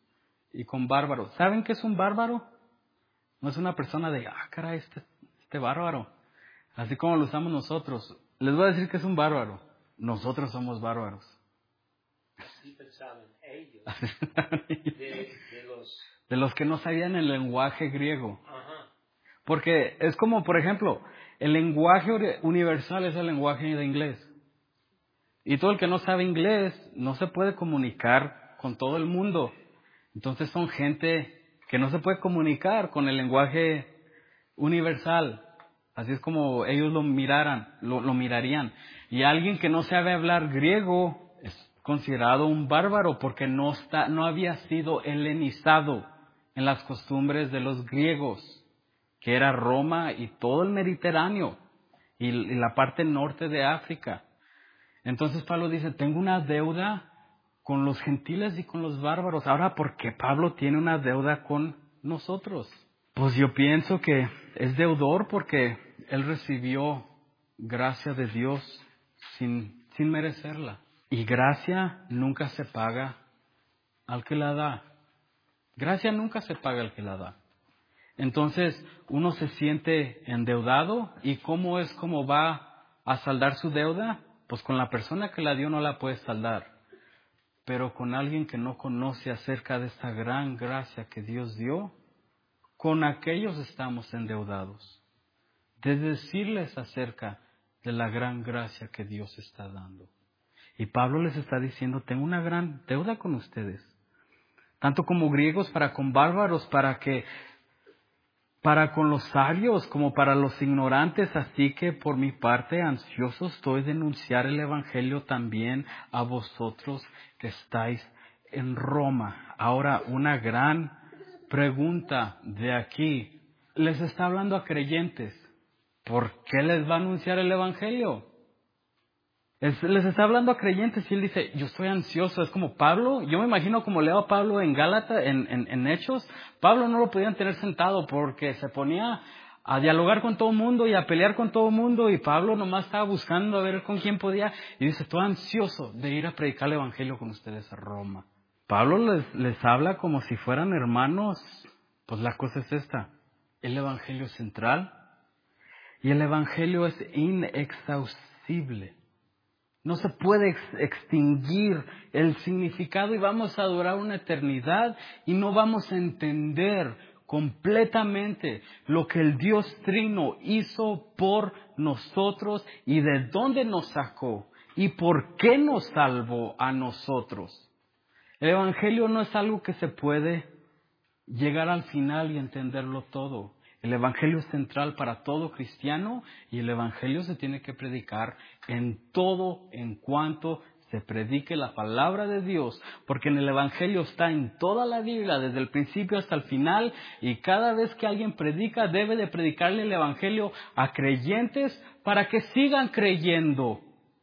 Speaker 1: y con bárbaros. ¿Saben qué es un bárbaro? No es una persona de, ah, caray, este, este bárbaro. Así como lo usamos nosotros. Les voy a decir que es un bárbaro. Nosotros somos bárbaros.
Speaker 2: Así pensaban ellos. de, de los...
Speaker 1: De los que no sabían el lenguaje griego.
Speaker 2: Ajá.
Speaker 1: Porque es como, por ejemplo, el lenguaje universal es el lenguaje de inglés. Y todo el que no sabe inglés no se puede comunicar con todo el mundo. Entonces son gente que no se puede comunicar con el lenguaje universal. Así es como ellos lo miraran, lo, lo mirarían. Y alguien que no sabe hablar griego es considerado un bárbaro porque no está, no había sido helenizado en las costumbres de los griegos, que era Roma y todo el Mediterráneo y, y la parte norte de África. Entonces Pablo dice, tengo una deuda con los gentiles y con los bárbaros. Ahora, ¿por qué Pablo tiene una deuda con nosotros? Pues yo pienso que es deudor porque él recibió gracia de Dios sin, sin merecerla. Y gracia nunca se paga al que la da. Gracia nunca se paga al que la da. Entonces uno se siente endeudado. ¿Y cómo es cómo va a saldar su deuda? Pues con la persona que la dio no la puede saldar. Pero con alguien que no conoce acerca de esta gran gracia que Dios dio, con aquellos estamos endeudados. De decirles acerca de la gran gracia que Dios está dando. Y Pablo les está diciendo, tengo una gran deuda con ustedes. Tanto como griegos para con bárbaros, para que, para con los sabios como para los ignorantes. Así que por mi parte ansioso estoy de denunciar el evangelio también a vosotros que estáis en Roma. Ahora una gran pregunta de aquí. Les está hablando a creyentes. ¿Por qué les va a anunciar el evangelio? Es, les está hablando a creyentes y él dice, yo estoy ansioso. Es como Pablo, yo me imagino como leo a Pablo en Gálatas, en, en, en Hechos. Pablo no lo podían tener sentado porque se ponía a dialogar con todo el mundo y a pelear con todo el mundo. Y Pablo nomás estaba buscando a ver con quién podía. Y dice, estoy ansioso de ir a predicar el evangelio con ustedes a Roma. Pablo les, les habla como si fueran hermanos. Pues la cosa es esta. El evangelio es central y el evangelio es inexhaustible. No se puede ex- extinguir el significado y vamos a durar una eternidad y no vamos a entender completamente lo que el Dios Trino hizo por nosotros y de dónde nos sacó y por qué nos salvó a nosotros. El Evangelio no es algo que se puede llegar al final y entenderlo todo. El Evangelio es central para todo cristiano y el Evangelio se tiene que predicar en todo en cuanto se predique la palabra de Dios, porque en el Evangelio está en toda la Biblia, desde el principio hasta el final, y cada vez que alguien predica debe de predicarle el Evangelio a creyentes para que sigan creyendo.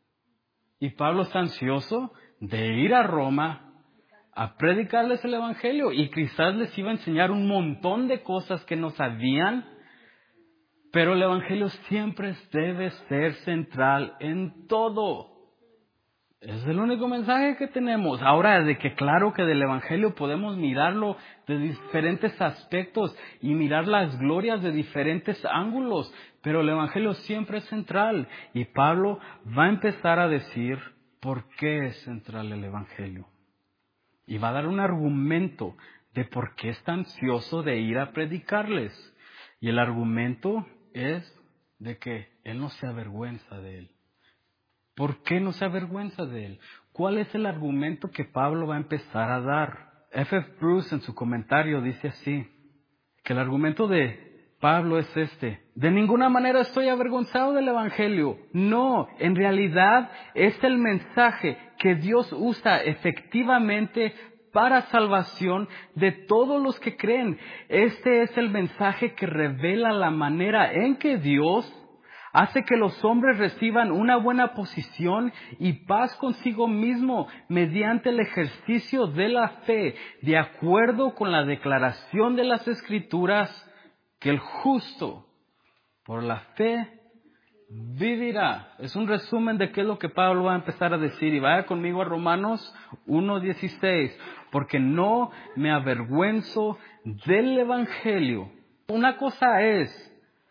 Speaker 1: Y Pablo está ansioso de ir a Roma a predicarles el Evangelio y quizás les iba a enseñar un montón de cosas que no sabían, pero el Evangelio siempre debe ser central en todo. Es el único mensaje que tenemos. Ahora, de que claro que del Evangelio podemos mirarlo de diferentes aspectos y mirar las glorias de diferentes ángulos, pero el Evangelio siempre es central. Y Pablo va a empezar a decir por qué es central el Evangelio. Y va a dar un argumento de por qué está ansioso de ir a predicarles. Y el argumento es de que él no se avergüenza de él. ¿Por qué no se avergüenza de él? ¿Cuál es el argumento que Pablo va a empezar a dar? F F Bruce en su comentario dice así, que el argumento de Pablo es este: de ninguna manera estoy avergonzado del Evangelio. No, en realidad es el mensaje que Dios usa efectivamente para salvación de todos los que creen. Este es el mensaje que revela la manera en que Dios hace que los hombres reciban una buena posición y paz consigo mismo mediante el ejercicio de la fe, de acuerdo con la declaración de las Escrituras, que el justo por la fe vivirá. Es un resumen de qué es lo que Pablo va a empezar a decir. Y vaya conmigo a Romanos uno dieciséis. Porque no me avergüenzo del Evangelio. Una cosa es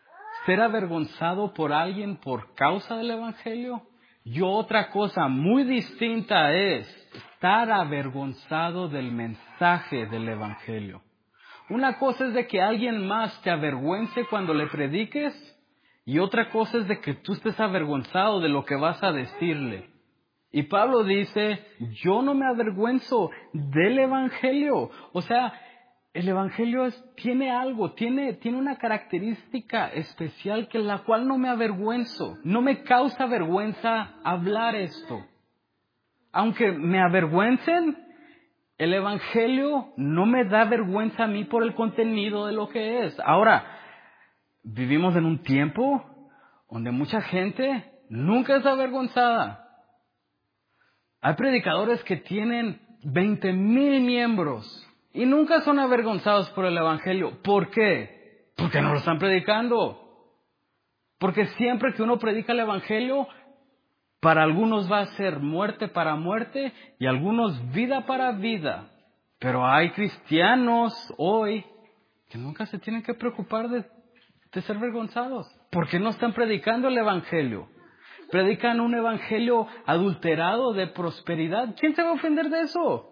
Speaker 1: ser avergonzado por alguien por causa del Evangelio. Y otra cosa muy distinta es estar avergonzado del mensaje del Evangelio. Una cosa es de que alguien más te avergüence cuando le prediques, y otra cosa es de que tú estés avergonzado de lo que vas a decirle. Y Pablo dice, yo no me avergüenzo del Evangelio. O sea, el Evangelio es, tiene algo, tiene, tiene una característica especial que la cual no me avergüenzo. No me causa vergüenza hablar esto. Aunque me avergüencen, el Evangelio no me da vergüenza a mí por el contenido de lo que es. Ahora, vivimos en un tiempo donde mucha gente nunca es avergonzada. Hay predicadores que tienen veinte mil miembros y nunca son avergonzados por el Evangelio. ¿Por qué? Porque no lo están predicando. Porque siempre que uno predica el Evangelio, para algunos va a ser muerte para muerte y algunos vida para vida. Pero hay cristianos hoy que nunca se tienen que preocupar de, de ser avergonzados. Porque no están predicando el Evangelio. Predican un evangelio adulterado de prosperidad. ¿Quién se va a ofender de eso?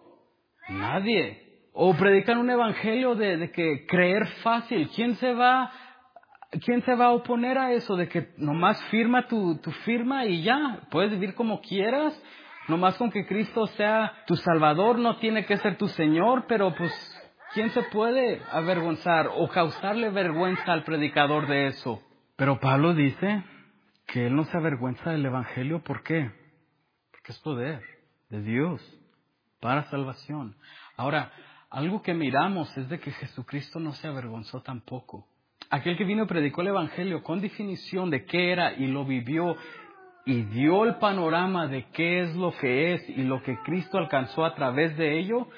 Speaker 1: Nadie. O predican un evangelio de, de que creer fácil. ¿Quién se va, quién se va a oponer a eso? De que nomás firma tu, tu firma y ya. Puedes vivir como quieras. Nomás con que Cristo sea tu Salvador, no tiene que ser tu Señor. Pero pues, ¿quién se puede avergonzar o causarle vergüenza al predicador de eso? Pero Pablo dice que él no se avergüenza del Evangelio. ¿Por qué? Porque es poder de Dios para salvación. Ahora, algo que miramos es de que Jesucristo no se avergonzó tampoco. Aquel que vino y predicó el Evangelio con definición de qué era y lo vivió y dio el panorama de qué es lo que es y lo que Cristo alcanzó a través de ello.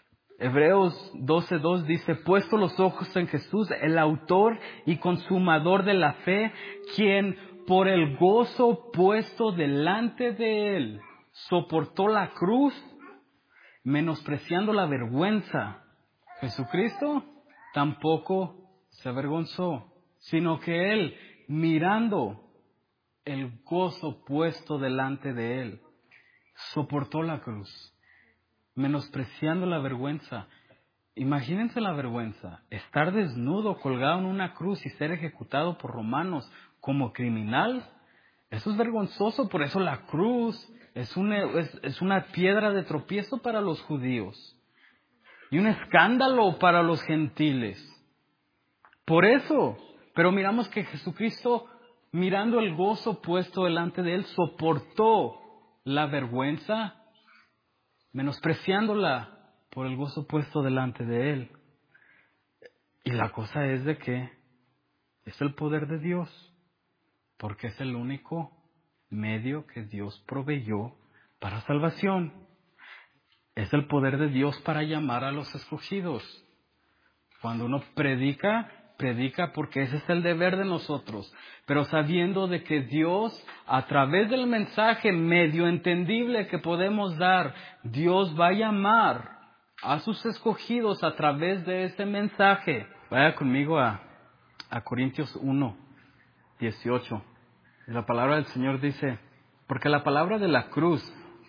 Speaker 1: Hebreos doce dos dice, puesto los ojos en Jesús, el autor y consumador de la fe, quien por el gozo puesto delante de él, soportó la cruz, menospreciando la vergüenza. Jesucristo tampoco se avergonzó, sino que él, mirando el gozo puesto delante de él, soportó la cruz, menospreciando la vergüenza. Imagínense la vergüenza, estar desnudo, colgado en una cruz y ser ejecutado por romanos como criminal. Eso es vergonzoso, por eso la cruz es una, es, es una piedra de tropiezo para los judíos y un escándalo para los gentiles. Por eso, pero miramos que Jesucristo, mirando el gozo puesto delante de él, soportó la vergüenza, menospreciándola por el gozo puesto delante de él. Y la cosa es de que es el poder de Dios. Porque es el único medio que Dios proveyó para salvación. Es el poder de Dios para llamar a los escogidos. Cuando uno predica, predica porque ese es el deber de nosotros. Pero sabiendo de que Dios, a través del mensaje medio entendible que podemos dar, Dios va a llamar a sus escogidos a través de ese mensaje. Vaya conmigo a, a Corintios uno, dieciocho. La palabra del Señor dice, porque la palabra de la cruz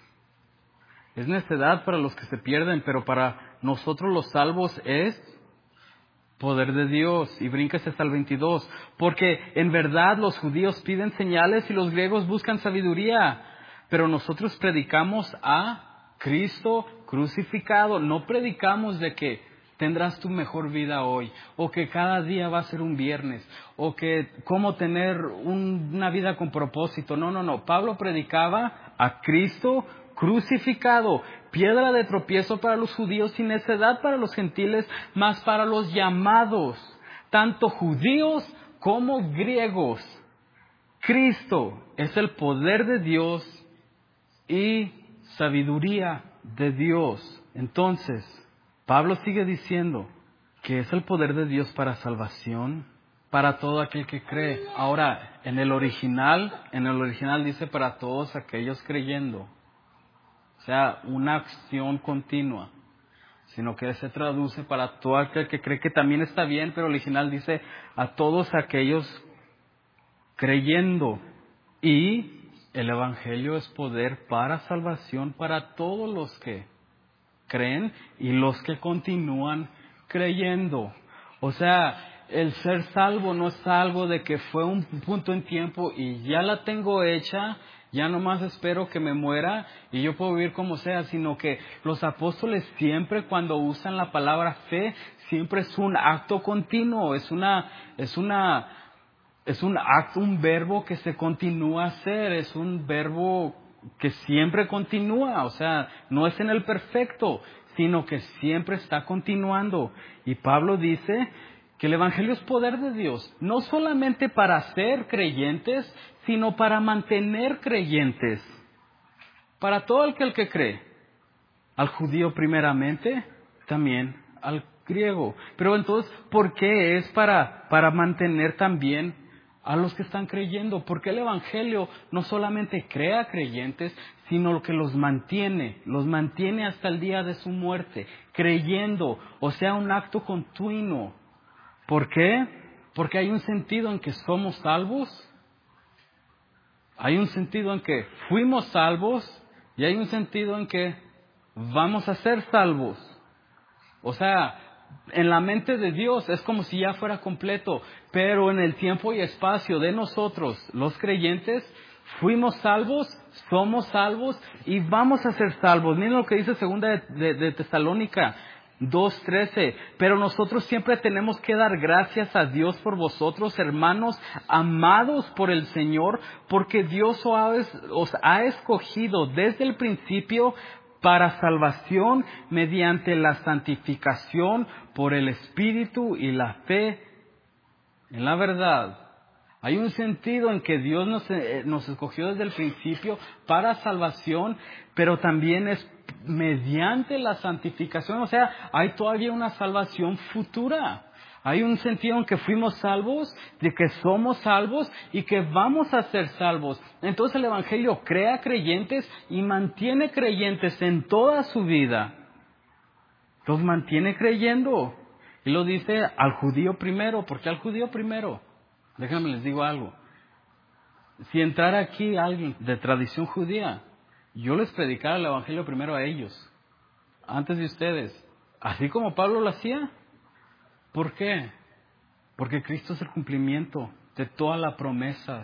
Speaker 1: es necedad para los que se pierden, pero para nosotros los salvos es poder de Dios. Y bríncase hasta el veintidós. Porque en verdad los judíos piden señales y los griegos buscan sabiduría, pero nosotros predicamos a Cristo crucificado. No predicamos de que tendrás tu mejor vida hoy, o que cada día va a ser un viernes, o que cómo tener un, una vida con propósito. No, no, no. Pablo predicaba a Cristo crucificado, piedra de tropiezo para los judíos y necedad para los gentiles, mas para los llamados, tanto judíos como griegos. Cristo es el poder de Dios y sabiduría de Dios. Entonces, Pablo sigue diciendo que es el poder de Dios para salvación, para todo aquel que cree. Ahora, en el original, en el original dice para todos aquellos creyendo. O sea, una acción continua. Sino que se traduce para todo aquel que cree, que también está bien, pero el original dice a todos aquellos creyendo. Y el Evangelio es poder para salvación para todos los que creen y los que continúan creyendo. O sea, el ser salvo no es algo de que fue un punto en tiempo y ya la tengo hecha, ya nomás espero que me muera y yo puedo vivir como sea, sino que los apóstoles siempre cuando usan la palabra fe, siempre es un acto continuo, es una, es una, es un acto, un verbo que se continúa a hacer, es un verbo que siempre continúa, o sea, no es en el perfecto, sino que siempre está continuando. Y Pablo dice que el Evangelio es poder de Dios, no solamente para ser creyentes, sino para mantener creyentes. Para todo el que, el que cree. Al judío primeramente, también al griego. Pero entonces, ¿por qué es para, para mantener también a los que están creyendo? Porque el Evangelio no solamente crea creyentes, sino que los mantiene, los mantiene hasta el día de su muerte, creyendo, o sea, un acto continuo. ¿Por qué? Porque hay un sentido en que somos salvos, hay un sentido en que fuimos salvos y hay un sentido en que vamos a ser salvos. O sea, en la mente de Dios es como si ya fuera completo, pero en el tiempo y espacio de nosotros, los creyentes, fuimos salvos, somos salvos y vamos a ser salvos. Miren lo que dice segunda de, de, de Tesalónica dos trece. Pero nosotros siempre tenemos que dar gracias a Dios por vosotros, hermanos, amados por el Señor, porque Dios os ha escogido desde el principio para salvación mediante la santificación por el Espíritu y la fe en la verdad. Hay un sentido en que Dios nos, eh, nos escogió desde el principio para salvación, pero también es mediante la santificación. O sea, hay todavía una salvación futura. Hay un sentido en que fuimos salvos, de que somos salvos y que vamos a ser salvos. Entonces el Evangelio crea creyentes y mantiene creyentes en toda su vida. Los mantiene creyendo. Y lo dice al judío primero. ¿Por qué al judío primero? Déjenme les digo algo. Si entrara aquí alguien de tradición judía, yo les predicara el Evangelio primero a ellos, antes de ustedes. Así como Pablo lo hacía. ¿Por qué? Porque Cristo es el cumplimiento de todas las promesas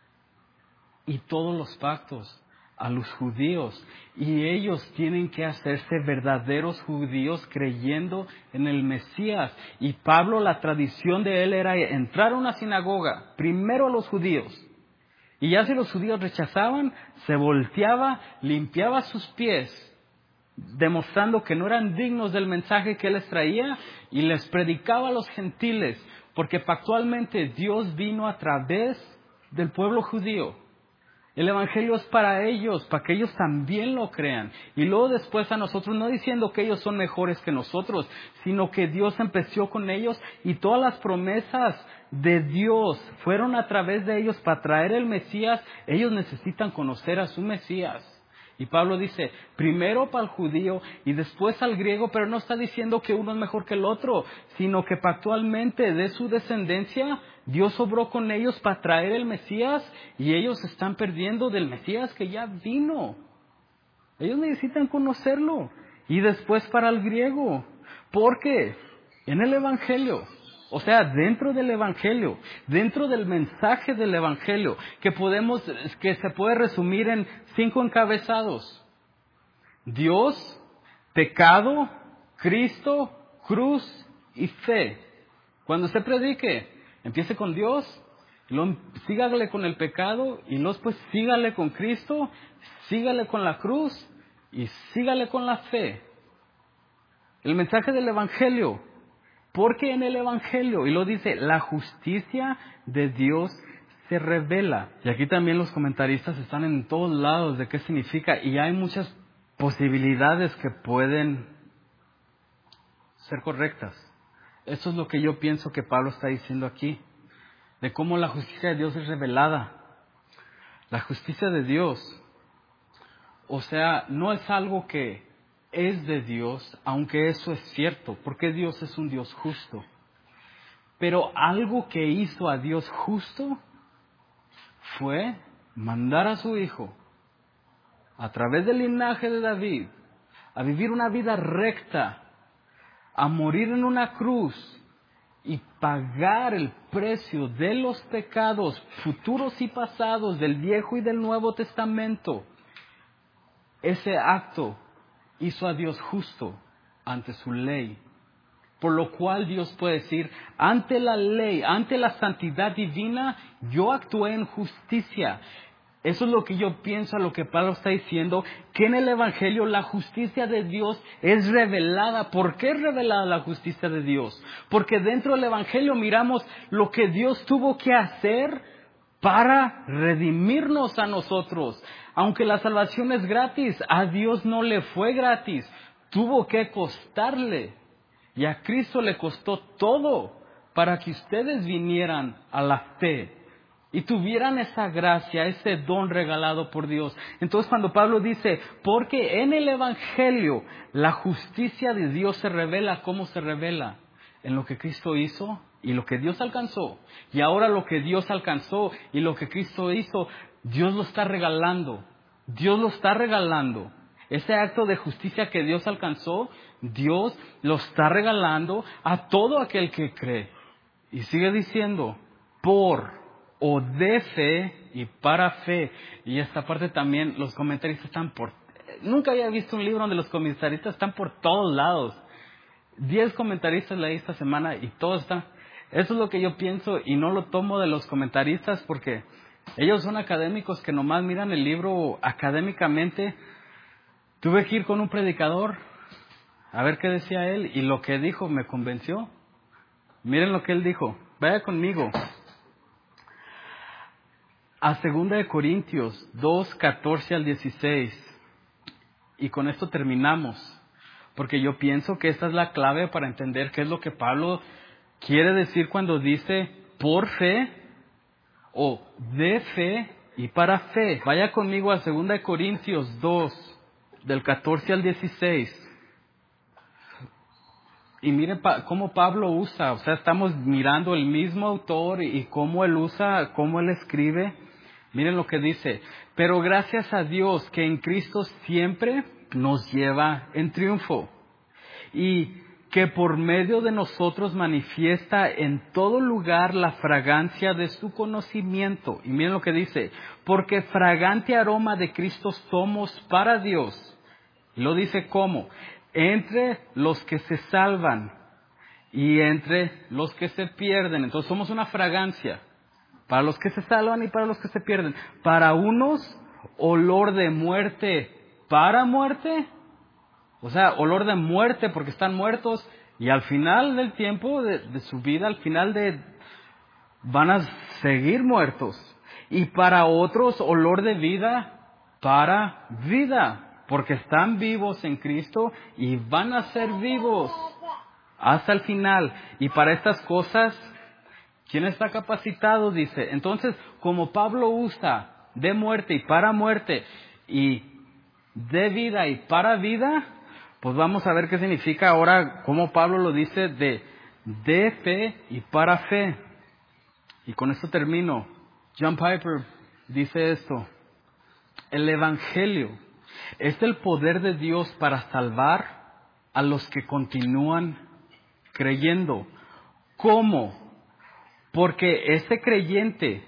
Speaker 1: y todos los pactos a los judíos. Y ellos tienen que hacerse verdaderos judíos creyendo en el Mesías. Y Pablo, la tradición de él era entrar a una sinagoga, primero a los judíos. Y ya si los judíos rechazaban, se volteaba, limpiaba sus pies, demostrando que no eran dignos del mensaje que él les traía, y les predicaba a los gentiles, porque pactualmente Dios vino a través del pueblo judío. El Evangelio es para ellos, para que ellos también lo crean. Y luego después a nosotros, no diciendo que ellos son mejores que nosotros, sino que Dios empezó con ellos y todas las promesas de Dios fueron a través de ellos para traer el Mesías. Ellos necesitan conocer a su Mesías. Y Pablo dice, primero para el judío y después al griego, pero no está diciendo que uno es mejor que el otro, sino que pactualmente de su descendencia Dios obró con ellos para traer el Mesías y ellos están perdiendo del Mesías que ya vino. Ellos necesitan conocerlo. Y después para el griego, porque en el Evangelio, o sea, dentro del Evangelio, dentro del mensaje del Evangelio, que podemos, que se puede resumir en cinco encabezados: Dios, pecado, Cristo, cruz y fe. Cuando se predique, empiece con Dios, luego sígale con el pecado y luego pues sígale con Cristo, sígale con la cruz y sígale con la fe. El mensaje del Evangelio. Porque en el Evangelio, y lo dice, la justicia de Dios se revela. Y aquí también los comentaristas están en todos lados de qué significa. Y hay muchas posibilidades que pueden ser correctas. Eso es lo que yo pienso que Pablo está diciendo aquí. De cómo la justicia de Dios es revelada. La justicia de Dios, o sea, no es algo que es de Dios, aunque eso es cierto, porque Dios es un Dios justo. Pero algo que hizo a Dios justo fue mandar a su Hijo a través del linaje de David a vivir una vida recta, a morir en una cruz y pagar el precio de los pecados futuros y pasados del Viejo y del Nuevo Testamento. Ese acto hizo a Dios justo ante su ley, por lo cual Dios puede decir, ante la ley, ante la santidad divina, yo actué en justicia. Eso es lo que yo pienso, a lo que Pablo está diciendo, que en el Evangelio la justicia de Dios es revelada. ¿Por qué es revelada la justicia de Dios? Porque dentro del Evangelio miramos lo que Dios tuvo que hacer para redimirnos a nosotros. Aunque la salvación es gratis, a Dios no le fue gratis, tuvo que costarle. Y a Cristo le costó todo para que ustedes vinieran a la fe y tuvieran esa gracia, ese don regalado por Dios. Entonces cuando Pablo dice, porque en el Evangelio la justicia de Dios se revela, ¿cómo se revela? En lo que Cristo hizo y lo que Dios alcanzó. Y ahora lo que Dios alcanzó y lo que Cristo hizo, Dios lo está regalando. Dios lo está regalando. Ese acto de justicia que Dios alcanzó, Dios lo está regalando a todo aquel que cree. Y sigue diciendo, por o de fe y para fe. Y esta parte también, los comentaristas están por... Nunca había visto un libro donde los comentaristas están por todos lados. Diez comentaristas leí esta semana y todos están... Eso es lo que yo pienso y no lo tomo de los comentaristas porque ellos son académicos que nomás miran el libro académicamente. Tuve que ir con un predicador a ver qué decía él y lo que dijo me convenció. Miren lo que él dijo. Vaya conmigo a segunda de Corintios dos, catorce al dieciséis. Y con esto terminamos. Porque yo pienso que esta es la clave para entender qué es lo que Pablo quiere decir cuando dice por fe o de fe y para fe. Vaya conmigo a segunda de Corintios dos, del catorce al dieciséis. Y miren pa- cómo Pablo usa, o sea, estamos mirando el mismo autor y, y cómo él usa, cómo él escribe. Miren lo que dice, pero gracias a Dios que en Cristo siempre nos lleva en triunfo y que por medio de nosotros manifiesta en todo lugar la fragancia de su conocimiento. Y miren lo que dice, porque fragante aroma de Cristo somos para Dios. Y lo dice cómo, entre los que se salvan y entre los que se pierden. Entonces somos una fragancia. Para los que se salvan y para los que se pierden. Para unos, olor de muerte para muerte. O sea, olor de muerte porque están muertos. Y al final del tiempo de, de su vida, al final de... van a seguir muertos. Y para otros, olor de vida para vida. Porque están vivos en Cristo y van a ser vivos hasta el final. Y para estas cosas... ¿quién está capacitado? Dice. Entonces, como Pablo usa de muerte y para muerte y de vida y para vida, pues vamos a ver qué significa ahora, como Pablo lo dice, de, de fe y para fe. Y con esto termino. John Piper dice esto. El Evangelio es el poder de Dios para salvar a los que continúan creyendo. ¿Cómo? Porque ese creyente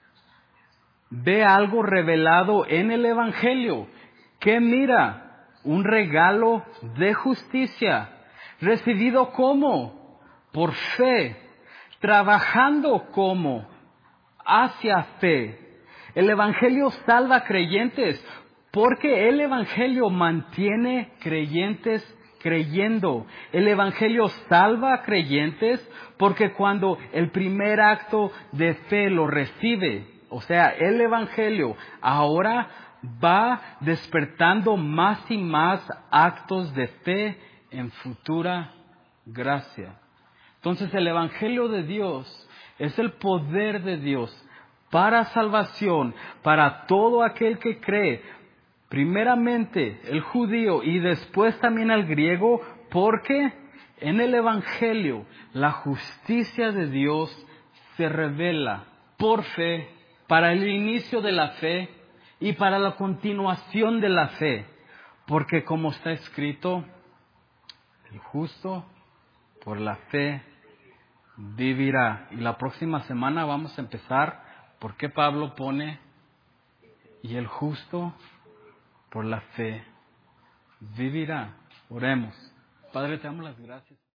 Speaker 1: ve algo revelado en el Evangelio. Que mira, un regalo de justicia. ¿Recibido cómo? Por fe. Trabajando cómo? Hacia fe. El Evangelio salva creyentes. Porque el Evangelio mantiene creyentes creyendo. El Evangelio salva a creyentes porque cuando el primer acto de fe lo recibe, o sea, el Evangelio ahora va despertando más y más actos de fe en futura gracia. Entonces el Evangelio de Dios es el poder de Dios para salvación, para todo aquel que cree. Primeramente el judío y después también al griego, porque en el Evangelio la justicia de Dios se revela por fe para el inicio de la fe y para la continuación de la fe. Porque como está escrito, el justo por la fe vivirá. Y la próxima semana vamos a empezar por qué Pablo pone y el justo por la fe vivirá. Oremos. Padre, te damos las gracias.